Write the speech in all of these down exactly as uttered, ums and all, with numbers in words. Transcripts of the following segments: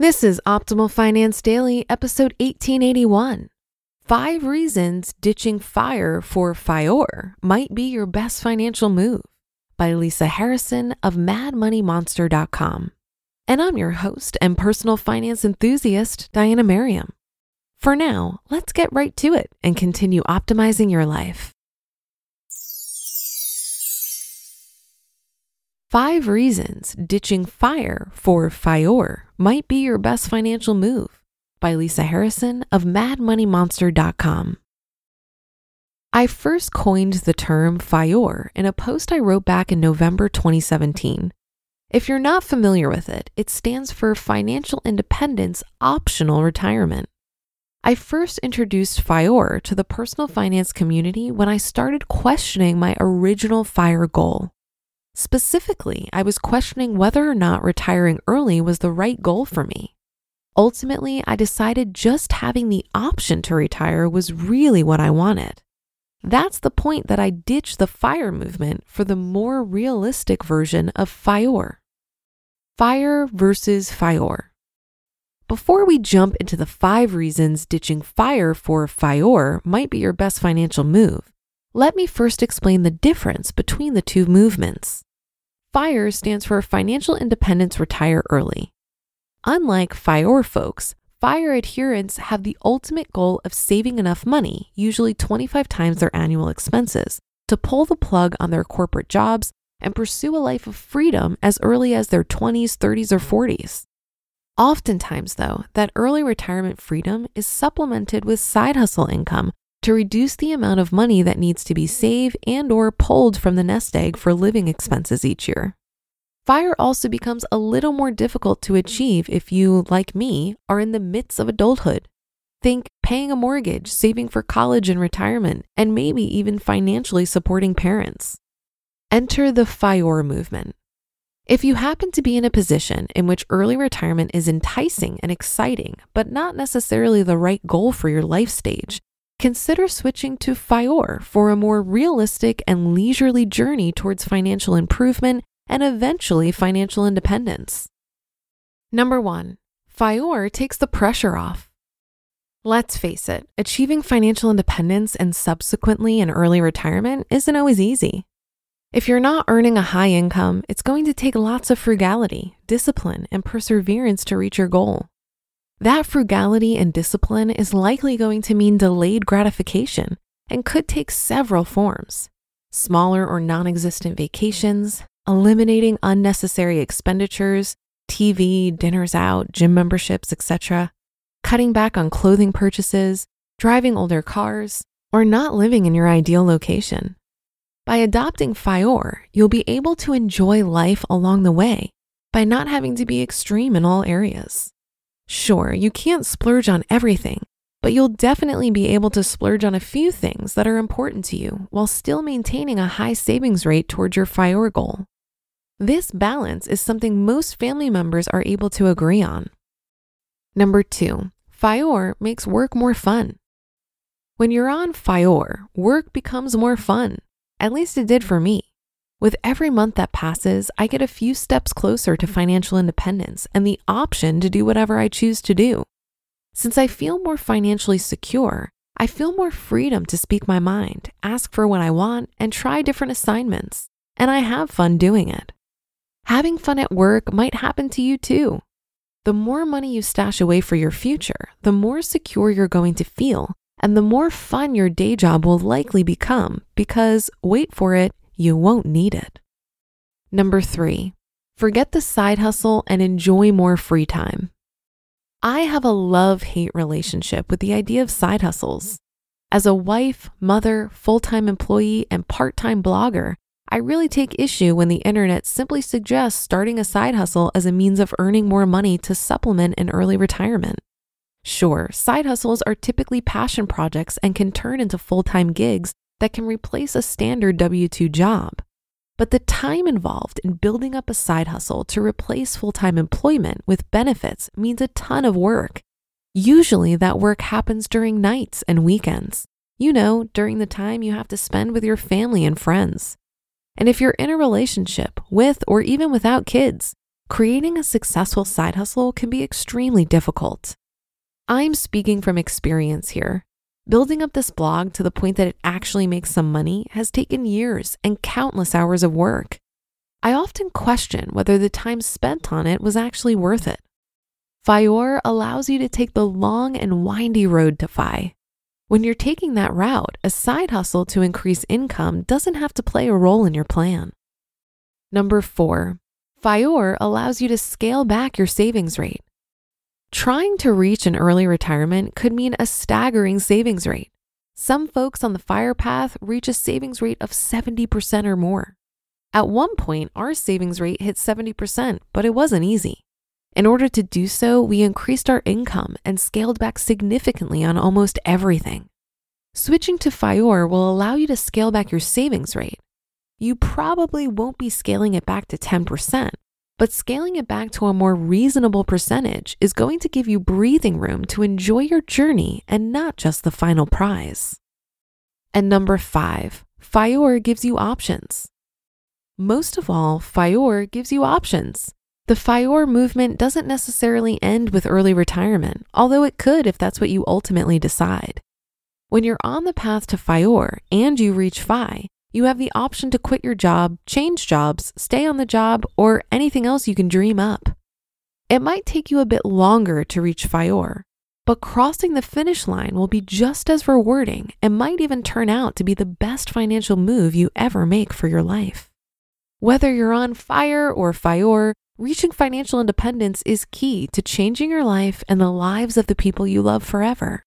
This is Optimal Finance Daily, episode eighteen eighty-one. Five reasons ditching FIRE for FIOR might be your best financial move, by Lisa Harrison of mad money monster dot com. And I'm your host and personal finance enthusiast, Diana Merriam. For now, let's get right to it and continue optimizing your life. Five reasons ditching FIRE for FIOR might be your best financial move, by Lisa Harrison of mad money monster dot com. I first coined the term FIOR in a post I wrote back in November twenty seventeen. If you're not familiar with it, it stands for Financial Independence Optional Retirement. I first introduced FIOR to the personal finance community when I started questioning my original FIRE goal. Specifically, I was questioning whether or not retiring early was the right goal for me. Ultimately, I decided just having the option to retire was really what I wanted. That's the point that I ditched the FIRE movement for the more realistic version of FIOR. FIRE versus FIOR. Before we jump into the five reasons ditching FIRE for FIOR might be your best financial move, let me first explain the difference between the two movements. FIRE stands for Financial Independence Retire Early. Unlike FIOR folks, FIRE adherents have the ultimate goal of saving enough money, usually twenty-five times their annual expenses, to pull the plug on their corporate jobs and pursue a life of freedom as early as their twenties, thirties, or forties. Oftentimes, though, that early retirement freedom is supplemented with side hustle income to reduce the amount of money that needs to be saved and or pulled from the nest egg for living expenses each year. FIRE also becomes a little more difficult to achieve if you, like me, are in the midst of adulthood. Think paying a mortgage, saving for college and retirement, and maybe even financially supporting parents. Enter the FIOR movement. If you happen to be in a position in which early retirement is enticing and exciting, but not necessarily the right goal for your life stage, consider switching to FIOR for a more realistic and leisurely journey towards financial improvement and eventually financial independence. Number one, FIOR takes the pressure off. Let's face it, achieving financial independence and subsequently an early retirement isn't always easy. If you're not earning a high income, it's going to take lots of frugality, discipline, and perseverance to reach your goal. That frugality and discipline is likely going to mean delayed gratification and could take several forms. Smaller or non-existent vacations, eliminating unnecessary expenditures, T V, dinners out, gym memberships, et cetera, cutting back on clothing purchases, driving older cars, or not living in your ideal location. By adopting FIOR, you'll be able to enjoy life along the way by not having to be extreme in all areas. Sure, you can't splurge on everything, but you'll definitely be able to splurge on a few things that are important to you while still maintaining a high savings rate towards your FIOR goal. This balance is something most family members are able to agree on. Number two, FIOR makes work more fun. When you're on FIOR, work becomes more fun. At least it did for me. With every month that passes, I get a few steps closer to financial independence and the option to do whatever I choose to do. Since I feel more financially secure, I feel more freedom to speak my mind, ask for what I want, and try different assignments. And I have fun doing it. Having fun at work might happen to you too. The more money you stash away for your future, the more secure you're going to feel, and the more fun your day job will likely become because, wait for it, you won't need it. Number three, forget the side hustle and enjoy more free time. I have a love-hate relationship with the idea of side hustles. As a wife, mother, full-time employee, and part-time blogger, I really take issue when the internet simply suggests starting a side hustle as a means of earning more money to supplement an early retirement. Sure, side hustles are typically passion projects and can turn into full-time gigs that can replace a standard W two job. But the time involved in building up a side hustle to replace full-time employment with benefits means a ton of work. Usually that work happens during nights and weekends. You know, during the time you have to spend with your family and friends. And if you're in a relationship with or even without kids, creating a successful side hustle can be extremely difficult. I'm speaking from experience here. Building up this blog to the point that it actually makes some money has taken years and countless hours of work. I often question whether the time spent on it was actually worth it. Fiore allows you to take the long and windy road to Fi. When you're taking that route, a side hustle to increase income doesn't have to play a role in your plan. Number four, Fiore allows you to scale back your savings rate. Trying to reach an early retirement could mean a staggering savings rate. Some folks on the FIRE path reach a savings rate of seventy percent or more. At one point, our savings rate hit seventy percent, but it wasn't easy. In order to do so, we increased our income and scaled back significantly on almost everything. Switching to Fiore will allow you to scale back your savings rate. You probably won't be scaling it back to ten percent, but scaling it back to a more reasonable percentage is going to give you breathing room to enjoy your journey and not just the final prize. And number five, Fiore gives you options. Most of all, Fiore gives you options. The Fiore movement doesn't necessarily end with early retirement, although it could if that's what you ultimately decide. When you're on the path to Fiore and you reach Fi, you have the option to quit your job, change jobs, stay on the job, or anything else you can dream up. It might take you a bit longer to reach Fiore, but crossing the finish line will be just as rewarding and might even turn out to be the best financial move you ever make for your life. Whether you're on FIRE or Fiore, reaching financial independence is key to changing your life and the lives of the people you love forever.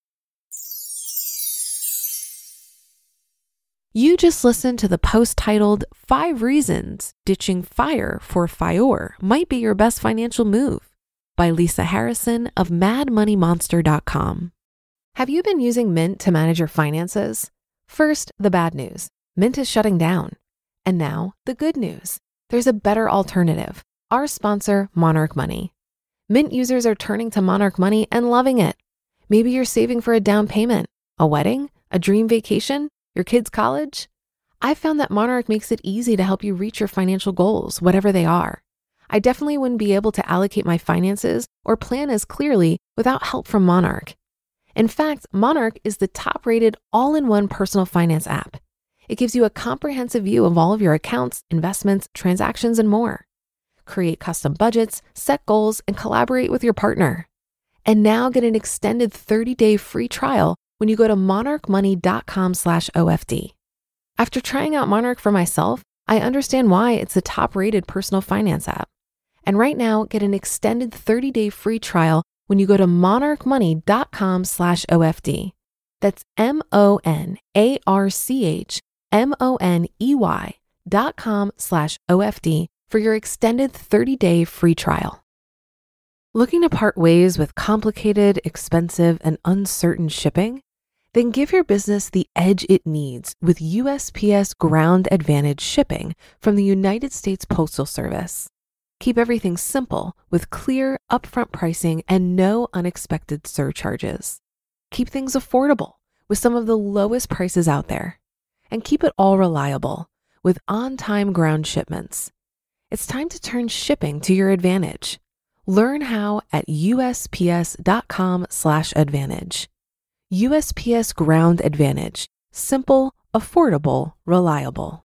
You just listened to the post titled Five Reasons Ditching FIRE for Fiore Might Be Your Best Financial Move by Lisa Harrison of mad money monster dot com. Have you been using Mint to manage your finances? First, the bad news. Mint is shutting down. And now, the good news. There's a better alternative. Our sponsor, Monarch Money. Mint users are turning to Monarch Money and loving it. Maybe you're saving for a down payment, a wedding, a dream vacation, your kids' college? I found that Monarch makes it easy to help you reach your financial goals, whatever they are. I definitely wouldn't be able to allocate my finances or plan as clearly without help from Monarch. In fact, Monarch is the top-rated all-in-one personal finance app. It gives you a comprehensive view of all of your accounts, investments, transactions, and more. Create custom budgets, set goals, and collaborate with your partner. And now get an extended thirty-day free trial when you go to monarch money dot com slash O F D. After trying out Monarch for myself, I understand why it's the top-rated personal finance app. And right now, get an extended thirty-day free trial when you go to monarch money dot com slash O F D. That's M O N A R C H M O N E Y dot com slash O F D for your extended thirty-day free trial. Looking to part ways with complicated, expensive, and uncertain shipping? Then give your business the edge it needs with U S P S Ground Advantage shipping from the United States Postal Service. Keep everything simple with clear, upfront pricing and no unexpected surcharges. Keep things affordable with some of the lowest prices out there. And keep it all reliable with on-time ground shipments. It's time to turn shipping to your advantage. Learn how at U S P S dot com slash advantage. U S P S Ground Advantage. Simple, affordable, reliable.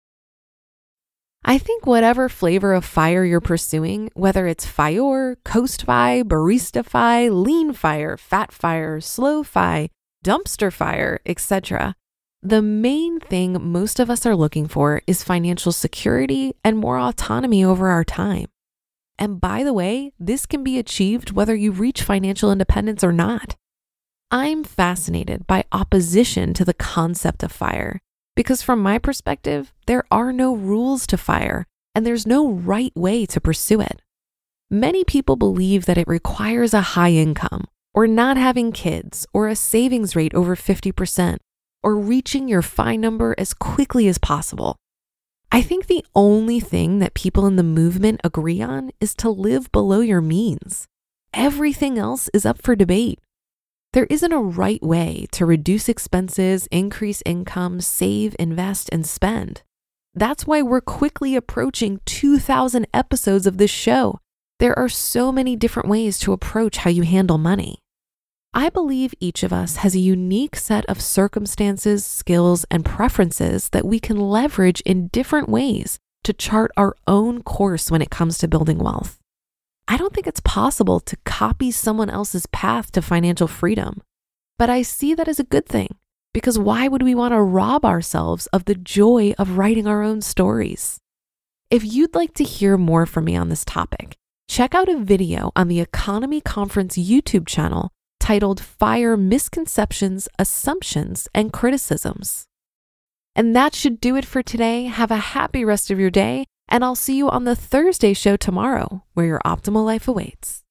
I think whatever flavor of FIRE you're pursuing, whether it's Fiore, Coast Fi, Barista Fi, Lean Fire, Fat Fire, Slow Fi, Dumpster Fire, et cetera, the main thing most of us are looking for is financial security and more autonomy over our time. And by the way, this can be achieved whether you reach financial independence or not. I'm fascinated by opposition to the concept of FIRE because from my perspective, there are no rules to FIRE and there's no right way to pursue it. Many people believe that it requires a high income or not having kids or a savings rate over fifty percent or reaching your FI number as quickly as possible. I think the only thing that people in the movement agree on is to live below your means. Everything else is up for debate. There isn't a right way to reduce expenses, increase income, save, invest, and spend. That's why we're quickly approaching two thousand episodes of this show There are so many different ways to approach how you handle money. I believe each of us has a unique set of circumstances, skills, and preferences that we can leverage in different ways to chart our own course when it comes to building wealth. I don't think it's possible to copy someone else's path to financial freedom, but I see that as a good thing, because why would we want to rob ourselves of the joy of writing our own stories? If you'd like to hear more from me on this topic, check out a video on the Economy Conference YouTube channel titled Fire Misconceptions, Assumptions, and Criticisms. And that should do it for today. Have a happy rest of your day, and I'll see you on the Thursday show tomorrow, where your optimal life awaits.